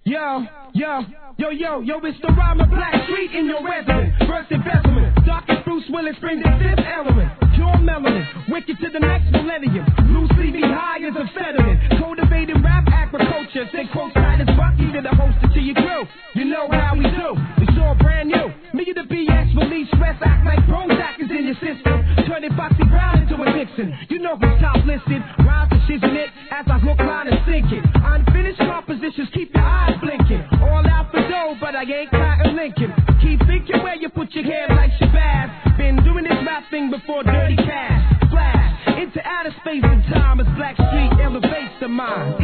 It's the rhyme of Black Street in your residence. First embezzlement, dark as Bruce Willis, brings the fifth element. Pure melanin, wicked to the next millennium. Loosely be high as a fetterman. Cultivating rap agriculture, say quote Titus Bucky to the host to your crew. You know how we do, it's all brand new. Me and the BX release stress, act like Prozac is in your system. Turning Foxy Brown into a Nixon. You know who's top listed. Rhymes decision it as I hook, line, and sink it. Unfinished compositions, keep your eyes blinking. All out for dough, but I ain't Cotton Lincoln. Keep thinking where you put your hair like Shabazz. Been doing this rap thing before Dirty Cash. Flash into outer space and time as Black Street elevates the mind.